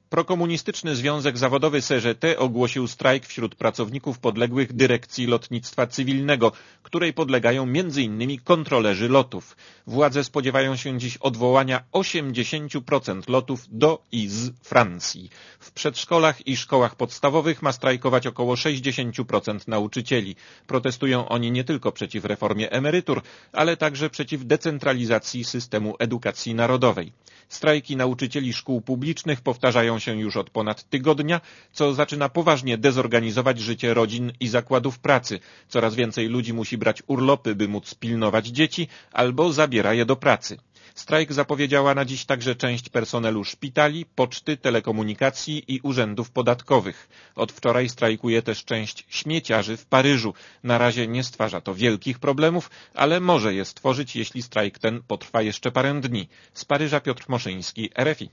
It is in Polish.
Prokomunistyczny Związek Zawodowy CGT ogłosił strajk wśród pracowników podległych Dyrekcji Lotnictwa Cywilnego, której podlegają m.in. kontrolerzy lotów. Władze spodziewają się dziś odwołania 80% lotów do i z Francji. W przedszkolach i szkołach podstawowych ma strajkować około 60% nauczycieli. Protestują oni nie tylko przeciw reformie emerytur, ale także przeciw decentralizacji systemu edukacji narodowej. Strajki nauczycieli szkół publicznych powtarzają się już od ponad tygodnia, co zaczyna poważnie dezorganizować życie rodzin i zakładów pracy. Coraz więcej ludzi musi brać urlopy, by móc pilnować dzieci, albo zabiera je do pracy. Strajk zapowiedziała na dziś także część personelu szpitali, poczty, telekomunikacji i urzędów podatkowych. Od wczoraj strajkuje też część śmieciarzy w Paryżu. Na razie nie stwarza to wielkich problemów, ale może je stworzyć, jeśli strajk ten potrwa jeszcze parę dni. Z Paryża Piotr Moszyński, RFI.